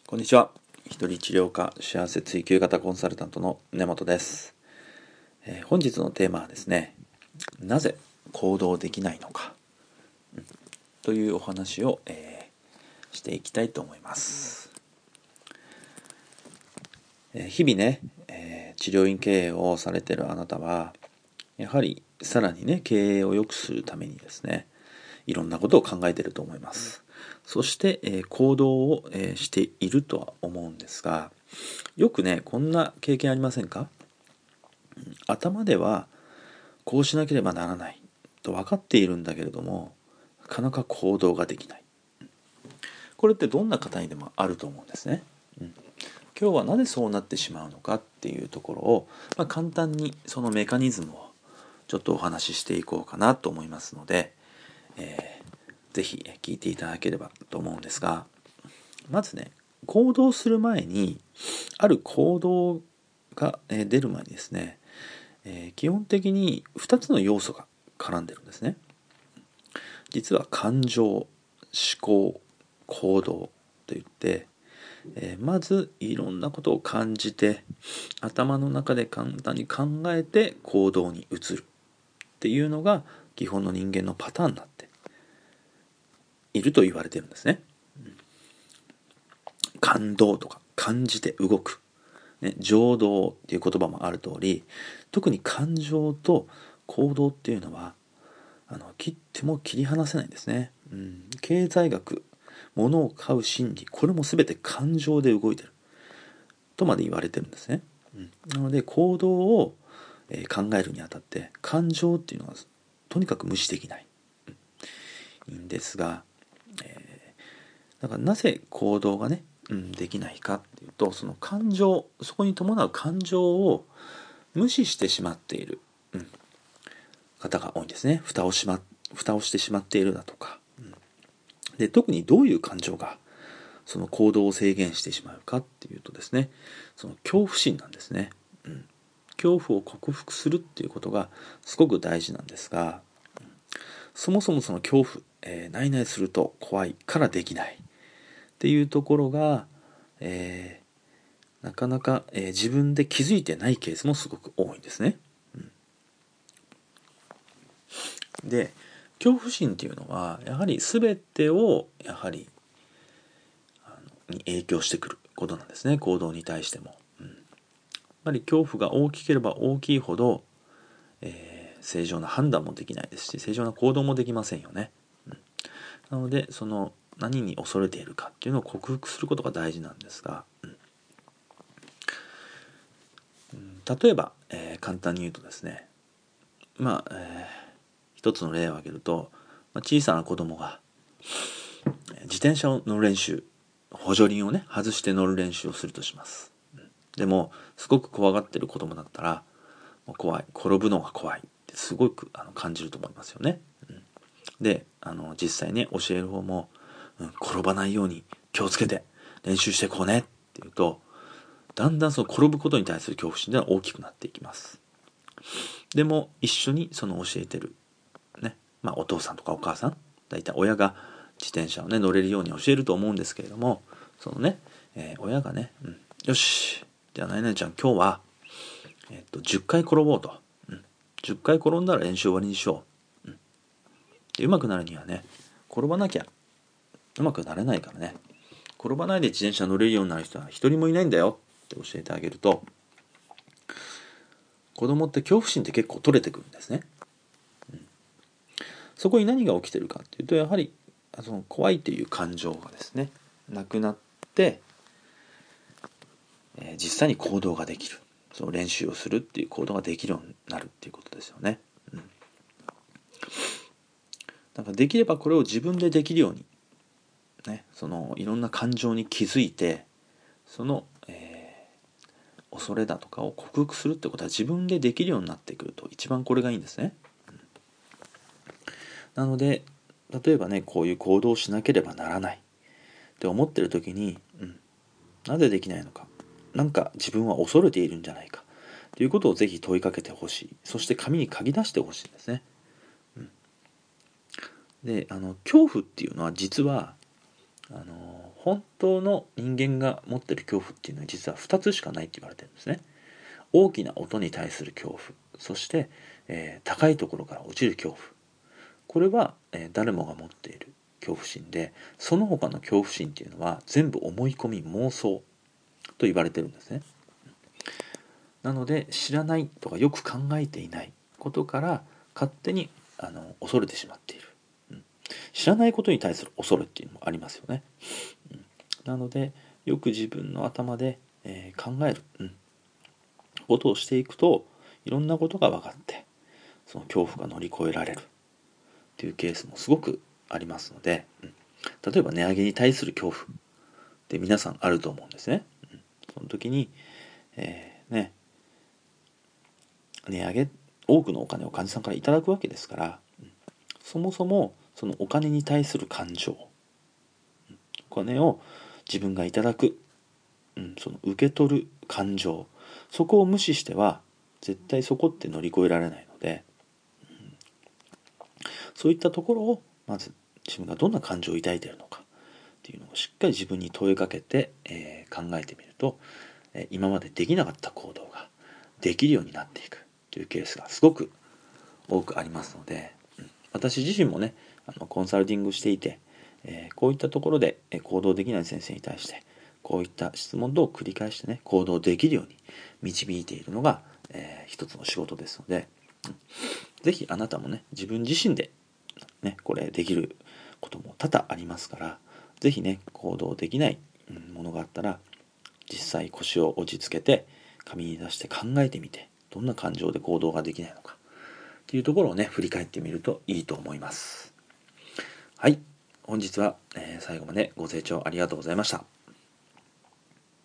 こんにちは。一人治療科幸せ追求型コンサルタントの根本です。本日のテーマはですね、なぜ行動できないのか、というお話を、していきたいと思います。日々ね、治療院経営をされているあなたはやはりさらにね経営を良くするためにですね、いろんなことを考えていると思います。そして、行動を、しているとは思うんですが、よくねこんな経験ありませんか？頭ではこうしなければならないと分かっているんだけれども、なかなか行動ができない。これってどんな方にでもあると思うんですね。今日はなぜそうなってしまうのかっていうところを、簡単にそのメカニズムをちょっとお話ししていこうかなと思いますので、ぜひ聞いていただければと思うんですが、まずね、行動する前に、ある行動が出る前にですね、基本的に2つの要素が絡んでるんですね。実は感情、思考、行動といって、まずいろんなことを感じて、頭の中で簡単に考えて行動に移るっていうのが基本の人間のパターンになっていると言われてるんですね。感動とか感じて動く、情動っていう言葉もある通り、特に感情と行動っていうのは切っても切り離せないんですね。経済学、物を買う心理、これも全て感情で動いてるとまで言われてるんですね。なので行動を考えるにあたって感情っていうのはとにかく無視できないんですが、だからなぜ行動がね、できないかっていうと、その感情、そこに伴う感情を無視してしまっている、方が多いんですね。蓋をしてしまっているだとか、で特にどういう感情がその行動を制限してしまうかっていうとですね、その恐怖心なんですね。恐怖を克服するっていうことがすごく大事なんですが、そもそもその恐怖、何々すると怖いからできないっていうところが、なかなか、自分で気づいてないケースもすごく多いんですね。で、恐怖心っていうのはやはり全てをやはりに影響してくることなんですね。行動に対しても。やはり恐怖が大きければ大きいほど、正常な判断もできないですし、正常な行動もできませんよね。なのでその何に恐れているかっていうのを克服することが大事なんですが、例えば、簡単に言うとですね、一つの例を挙げると、小さな子供が自転車を乗る練習、補助輪をね外して乗る練習をするとします。でもすごく怖がってる子供だったら、怖い、転ぶのが怖いってすごく感じると思いますよね。で実際ね教える方も、転ばないように気をつけて練習していこうねっていうと、だんだんその転ぶことに対する恐怖心では大きくなっていきます。でも一緒にその教えてるね、お父さんとかお母さん、だいたい親が自転車をね乗れるように教えると思うんですけれども、そのね、親がね、よし、じゃあ何々ちゃん今日は、10回転ぼうと、10回転んだら練習終わりにしよう、で上手くなるにはね転ばなきゃうまくなれないからね、転ばないで自転車乗れるようになる人は一人もいないんだよって教えてあげると、子供って恐怖心って結構取れてくるんですね。そこに何が起きてるかっていうと、やはりその怖いという感情がですねなくなって、実際に行動ができる、その練習をするっていう行動ができるようになるっていうことですよね。だからできればこれを自分でできるようにね、そのいろんな感情に気づいて、その、恐れだとかを克服するってことは自分でできるようになってくると一番これがいいんですね。なので例えばねこういう行動をしなければならないって思ってる時に、なぜできないのか、なんか自分は恐れているんじゃないかということをぜひ問いかけてほしい。そして紙に書き出してほしいんですね。で恐怖っていうのは実は本当の人間が持ってる恐怖っていうのは実は2つしかないって言われてるんですね。大きな音に対する恐怖、そして、高いところから落ちる恐怖。これは、誰もが持っている恐怖心で、その他の恐怖心っていうのは全部思い込み、妄想と言われてるんですね。なので知らないとかよく考えていないことから勝手に恐れてしまっている、知らないことに対する恐れっていうのもありますよね。なのでよく自分の頭で、考える、ことをしていくといろんなことが分かってその恐怖が乗り越えられるっていうケースもすごくありますので、例えば値上げに対する恐怖って皆さんあると思うんですね。その時に、値上げ多くのお金を患者さんからいただくわけですから、そもそもそのお金に対する感情、お金を自分がいただく、その受け取る感情、そこを無視しては絶対そこって乗り越えられないので、そういったところをまず自分がどんな感情を抱いているのかっていうのをしっかり自分に問いかけて、考えてみると、今までできなかった行動ができるようになっていくというケースがすごく多くありますので、私自身もねコンサルティングしていて、こういったところで行動できない先生に対してこういった質問を繰り返してね行動できるように導いているのが、一つの仕事ですので、ぜひあなたもね自分自身でねこれできることも多々ありますから、ぜひね行動できないものがあったら実際腰を落ち着けて紙に出して考えてみて、どんな感情で行動ができないのかっていうところをね振り返ってみるといいと思います。はい、本日は、最後までご清聴ありがとうございました。